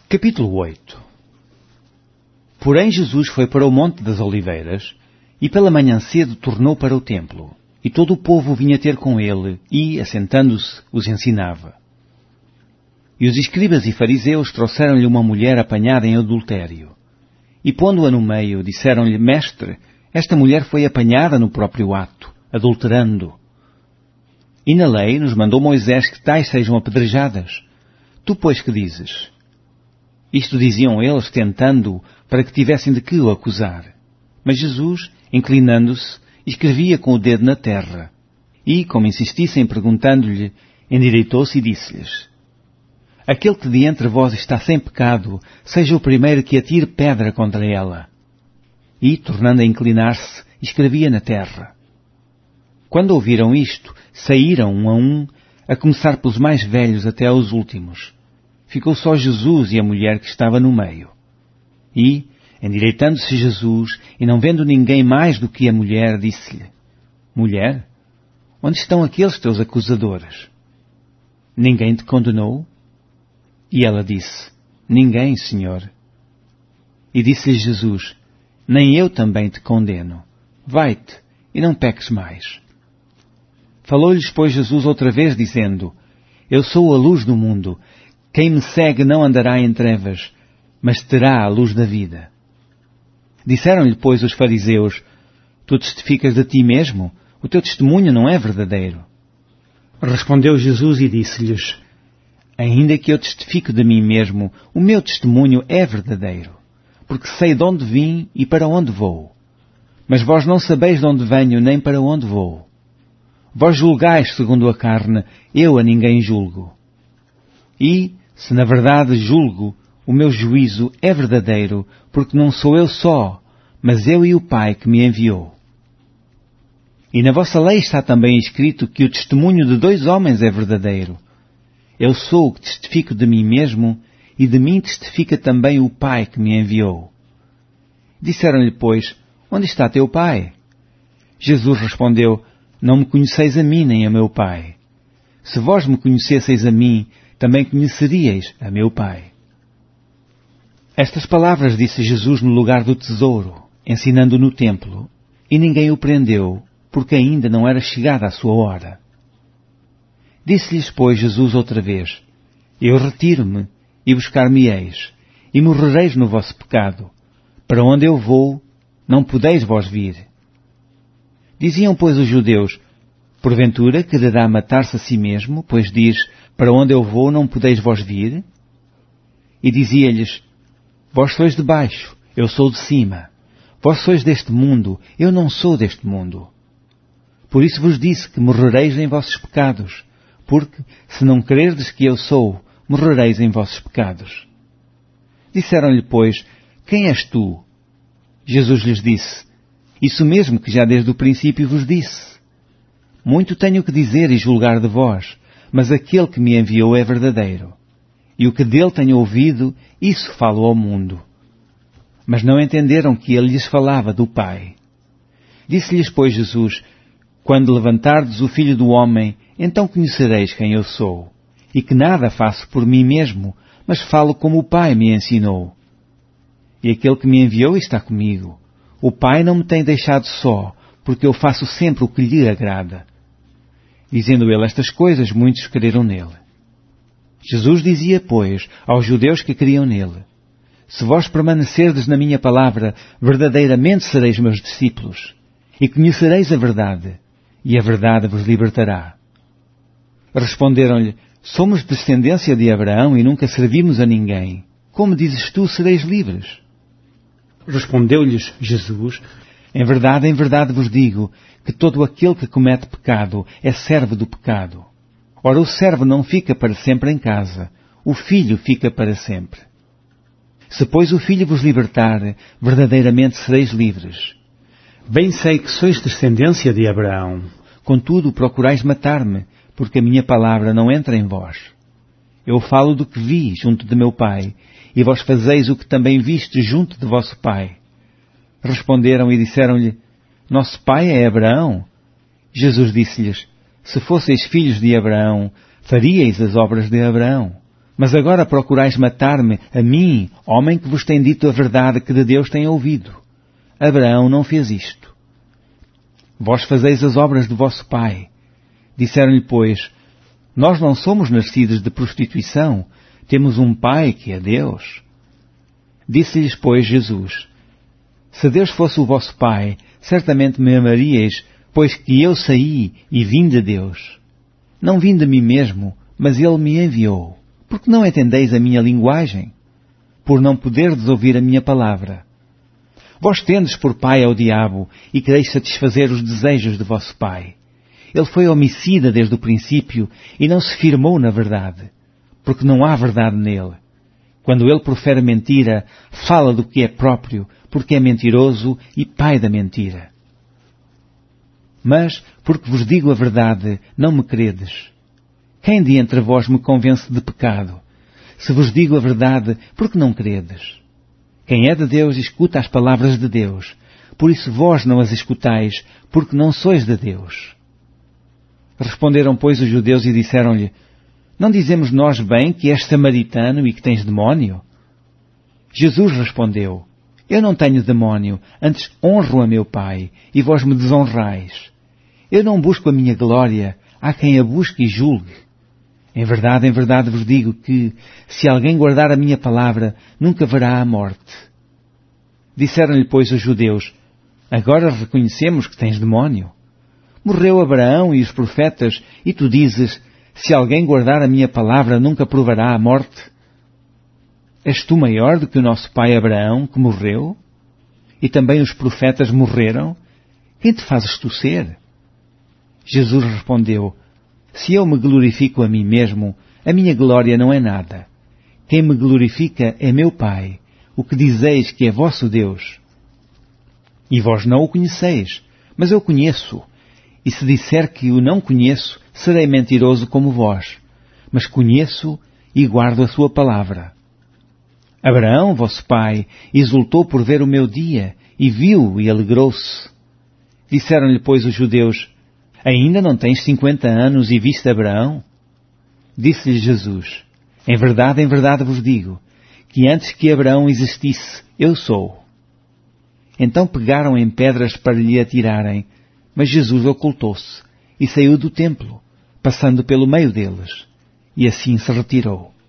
Capítulo 8. Porém Jesus foi para o Monte das Oliveiras, e pela manhã cedo tornou para o templo, e todo o povo vinha ter com ele, e, assentando-se, os ensinava. E os escribas e fariseus trouxeram-lhe uma mulher apanhada em adultério. E pondo-a no meio, disseram-lhe: Mestre, esta mulher foi apanhada no próprio ato, adulterando. E na lei nos mandou Moisés que tais sejam apedrejadas. Tu, pois, que dizes? Isto diziam eles, tentando-o, para que tivessem de que o acusar. Mas Jesus, inclinando-se, escrevia com o dedo na terra. E, como insistissem perguntando-lhe, endireitou-se e disse-lhes: Aquele que de entre vós está sem pecado, seja o primeiro que atire pedra contra ela. E, tornando a inclinar-se, escrevia na terra. Quando ouviram isto, saíram um, a começar pelos mais velhos até aos últimos. Ficou só Jesus e a mulher que estava no meio. E, endireitando-se Jesus, e não vendo ninguém mais do que a mulher, disse-lhe: Mulher, onde estão aqueles teus acusadores? Ninguém te condenou? E ela disse: Ninguém, Senhor. E disse-lhe Jesus: Nem eu também te condeno. Vai-te, e não peques mais. Falou-lhes, pois, Jesus outra vez, dizendo: Eu sou a luz do mundo. Quem me segue não andará em trevas, mas terá a luz da vida. Disseram-lhe, pois, os fariseus: Tu testificas de ti mesmo? O teu testemunho não é verdadeiro. Respondeu Jesus e disse-lhes: Ainda que eu testifique de mim mesmo, o meu testemunho é verdadeiro, porque sei de onde vim e para onde vou. Mas vós não sabeis de onde venho nem para onde vou. Vós julgais segundo a carne, eu a ninguém julgo. E, se na verdade julgo, o meu juízo é verdadeiro, porque não sou eu só, mas eu e o Pai que me enviou. E na vossa lei está também escrito que o testemunho de 2 homens é verdadeiro. Eu sou o que testifico de mim mesmo, e de mim testifica também o Pai que me enviou. Disseram-lhe, pois: Onde está teu Pai? Jesus respondeu: Não me conheceis a mim nem a meu Pai. Se vós me conhecesseis a mim, também conheceríeis a meu Pai. Estas palavras disse Jesus no lugar do tesouro, ensinando no templo, e ninguém o prendeu, porque ainda não era chegada a sua hora. Disse-lhes, pois, Jesus outra vez: Eu retiro-me, e buscar-me-eis, e morrereis no vosso pecado. Para onde eu vou, não podeis vós vir. Diziam, pois, os judeus: Porventura quererá matar-se a si mesmo, pois diz: Para onde eu vou, não podeis vós vir? E dizia-lhes: Vós sois de baixo, eu sou de cima. Vós sois deste mundo, eu não sou deste mundo. Por isso vos disse que morrereis em vossos pecados, porque, se não crerdes que eu sou, morrereis em vossos pecados. Disseram-lhe, pois: Quem és tu? Jesus lhes disse: Isso mesmo que já desde o princípio vos disse. Muito tenho que dizer e julgar de vós, mas aquele que me enviou é verdadeiro. E o que dele tenho ouvido, isso falo ao mundo. Mas não entenderam que ele lhes falava do Pai. Disse-lhes, pois, Jesus: Quando levantardes o Filho do Homem, então conhecereis quem eu sou, e que nada faço por mim mesmo, mas falo como o Pai me ensinou. E aquele que me enviou está comigo. O Pai não me tem deixado só, porque eu faço sempre o que lhe agrada. Dizendo ele estas coisas, muitos creram nele. Jesus dizia, pois, aos judeus que criam nele: Se vós permanecerdes na minha palavra, verdadeiramente sereis meus discípulos, e conhecereis a verdade, e a verdade vos libertará. Responderam-lhe: Somos descendência de Abraão e nunca servimos a ninguém. Como dizes tu, sereis livres? Respondeu-lhes Jesus: em verdade vos digo, que todo aquele que comete pecado é servo do pecado. Ora, o servo não fica para sempre em casa, o filho fica para sempre. Se, pois, o Filho vos libertar, verdadeiramente sereis livres. Bem sei que sois descendência de Abraão. Contudo, procurais matar-me, porque a minha palavra não entra em vós. Eu falo do que vi junto de meu Pai, e vós fazeis o que também viste junto de vosso Pai. Responderam e disseram-lhe: Nosso pai é Abraão. Jesus disse-lhes: Se fosseis filhos de Abraão, faríeis as obras de Abraão. Mas agora procurais matar-me, a mim, homem que vos tem dito a verdade que de Deus tem ouvido. Abraão não fez isto. Vós fazeis as obras de vosso pai. Disseram-lhe, pois, nós não somos nascidos de prostituição, temos um pai que é Deus. Disse-lhes, pois, Jesus, se Deus fosse o vosso pai, certamente me amaríeis, pois que eu saí e vim de Deus. Não vim de mim mesmo, mas Ele me enviou. Porque não entendeis a minha linguagem? Por não poderdes ouvir a minha palavra. Vós tendes por pai ao diabo e quereis satisfazer os desejos de vosso pai. Ele foi homicida desde o princípio e não se firmou na verdade, porque não há verdade nele. Quando ele profere mentira, fala do que é próprio, porque é mentiroso e pai da mentira. Mas, porque vos digo a verdade, não me credes. Quem de entre vós me convence de pecado? Se vos digo a verdade, por que não credes? Quem é de Deus escuta as palavras de Deus. Por isso vós não as escutais, porque não sois de Deus. Responderam, pois, os judeus e disseram-lhe, não dizemos nós bem que és samaritano e que tens demónio? Jesus respondeu, eu não tenho demónio, antes honro a meu Pai, e vós me desonrais. Eu não busco a minha glória, há quem a busque e julgue. Em verdade vos digo que, se alguém guardar a minha palavra, nunca verá a morte. Disseram-lhe, pois, os judeus, agora reconhecemos que tens demónio. Morreu Abraão e os profetas, e tu dizes, se alguém guardar a minha palavra, nunca provará a morte. És tu maior do que o nosso pai Abraão, que morreu? E também os profetas morreram? Quem te fazes tu ser? Jesus respondeu, se eu me glorifico a mim mesmo, a minha glória não é nada. Quem me glorifica é meu Pai, o que dizeis que é vosso Deus. E vós não o conheceis, mas eu conheço. E se disser que o não conheço, serei mentiroso como vós. Mas conheço e guardo a sua palavra. Abraão, vosso pai, exultou por ver o meu dia, e viu e alegrou-se. Disseram-lhe, pois, os judeus, ainda não tens 50 anos e viste Abraão? Disse-lhe Jesus, em verdade vos digo, que antes que Abraão existisse, eu sou. Então pegaram em pedras para lhe atirarem, mas Jesus ocultou-se e saiu do templo, passando pelo meio deles, e assim se retirou.